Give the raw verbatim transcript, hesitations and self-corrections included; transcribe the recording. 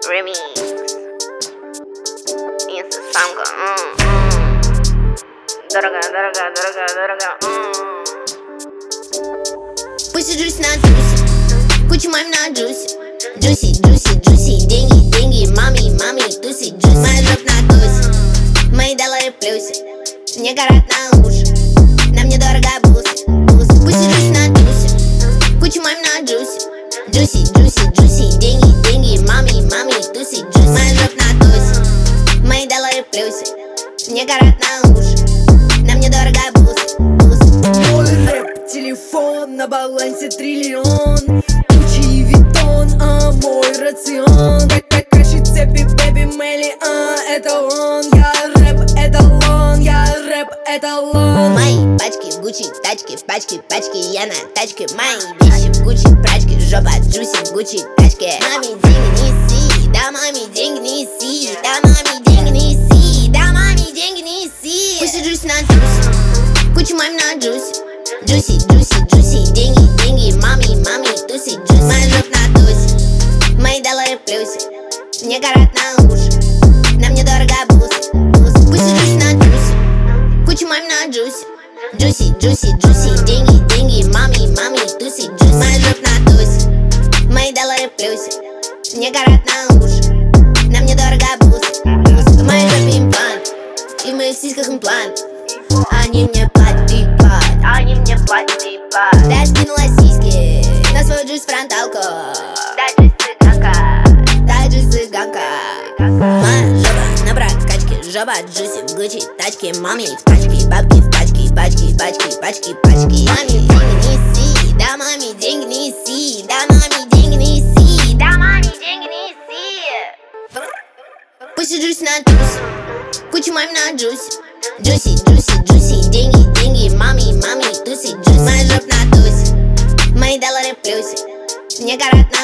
Remix. Инстасамка. Дорого, дорого, дорого, дорого. Посижусь на тусе, куча мам на джусе. Джуси, джуси, джуси, деньги, деньги, мами, мами, туси, джуси. Моя жоп на тусе, мои доллары в плюсе. Мне горят на уши, нам недорого бусы, бусы. Посижусь на тусе, куча мам на джусе. Джуси, джуси, джуси, деньги, деньги, мами, мами, туси, джуси. Моя жоп на тусе, мои доллары в плюсе. Мне горят на уши, нам недорого бусы, бусы. Мой рэп, телефон, на балансе триллион. Гуччи и Виттон, а мой рацион. Как как краши цепи, бэби, Мелли, а это он. Я рэп, эталон, я рэп, эталон. Мои пачки в Гуччи, тачки в пачке, пачки, я на тачке. Мои вещи в Гуччи, прачки, жопа, джуси в Гуччи, тачке. Маме деньги неси, да маме деньги неси, да маме деньги неси, да маме деньги неси. Посижусь на тусе, куча мам на джусе. Джуси, джуси, джуси, деньги, деньги, мами, мами, туси, джуси. Моя жоп на тусе, мои доллары в плюсе. Мне горят на уши, нам недорого бусы, бусы. Посижусь на тусе, куча мам на джусе. Джуси, джуси, джуси, деньги, деньги, мами, мами, туси, джуси. Моя жоп на тусе, мои доллары в плюсе. Мне горят на уши, нам недорого бусы, бусы. В моей жопе имплант, и в моих сиськах имплант. Они мне платят и платят, Они мне платят и платят. да, скинула сиськи на свою джусь фронталку. Да, ты цыганка. Да, джусь цыганка. Моя жопа на прокачке, жопа джуси в Гуччи, тачки. Маме в тачке, бабки в пачке, пачки, пачки, пачки, пачки. Маме деньги неси, да маме деньги неси, да маме деньги неси, да маме деньги неси. Посижусь на тусе, куча мам на джусе. Джуси, джуси, джуси, деньги, деньги, мами, мами, туси, джуси. Моя жоп на тусе, мои доллары в плюсе. Мне горят на